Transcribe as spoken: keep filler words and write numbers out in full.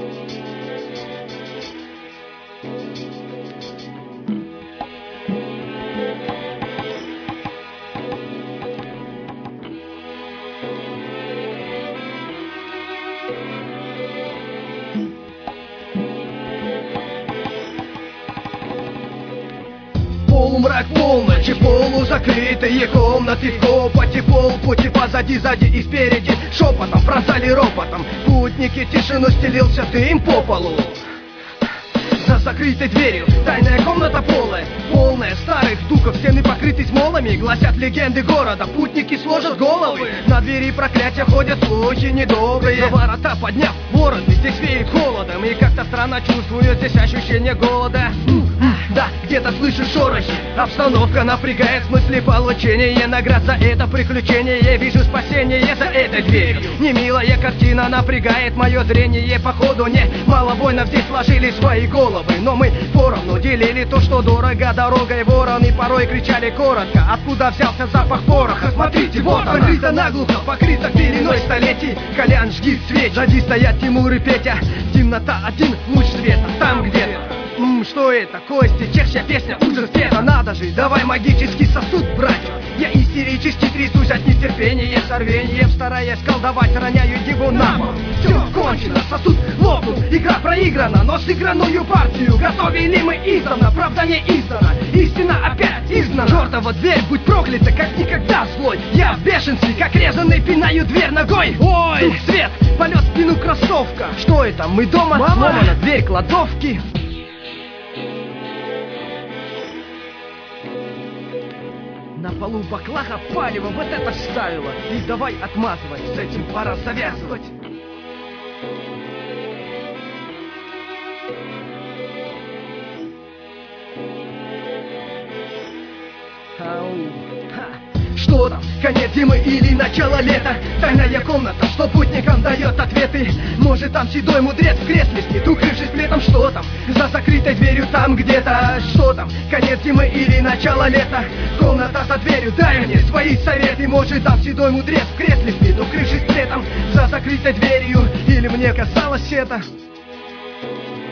Полумрак полночи, полузакрытые комнаты, в копоте пол, пути позади, сзади и спереди. Шепотом, фронтали ропотом, путники, тишину стелился дым по полу. За закрытой дверью тайная комната полая, полная старых духов, стены покрыты смолами. Гласят легенды города, путники сложат головы. На двери проклятия ходят слухи недобрые. За ворота подняв бороды, здесь веет холодом. И как-то странно чувствую здесь ощущение голода. Да, где-то слышу шорохи, обстановка напрягает, в смысле получения наград за это приключение. Я вижу спасение за этой дверью. Немилая картина напрягает мое зрение. Походу не мало воинов здесь сложили свои головы, но мы поровну делили то, что дорого дорогой. Вороны порой кричали коротко, откуда взялся запах пороха. Смотрите, вот он, закрыто наглухо, покрыто пеленой столетий. Колян, жги свеч, сзади стоят Тимур и Петя. Темнота, один луч света, там где-то. Ммм, что это? Кости, чешья песня, ужас света. Надо же, давай магический сосуд, братья. Я истерически трясусь от нетерпения, сорвением стараясь колдовать, роняю его на пол. Все кончено, сосуд лопнул, игра проиграна, но сыгранную партию готовили мы издавна, правда не издана, истина опять изгнана. Чертова дверь, будь проклята, как никогда злой. Я в бешенстве, как резанный, пинаю дверь ногой. Ой, дух, свет, полет в спину кроссовка. Что это, мы дома? Мама? Сломана дверь кладовки. На полу баклага палево вот это вставила. И давай отмазывать, с этим пора завязывать. Ау. Ха. Что там? Конец зимы или начало лета? Тайная комната, что путникам дает ответы. Может там седой мудрец в кресле спит, укрывшись летом. Что там? За закрытой дверью там где-то. Что там? Конец зимы или начало лета? Комната за дверью, дай мне свои советы. Может там седой мудрец в кресле спит, укрывшись летом. За закрытой дверью, или мне казалось это?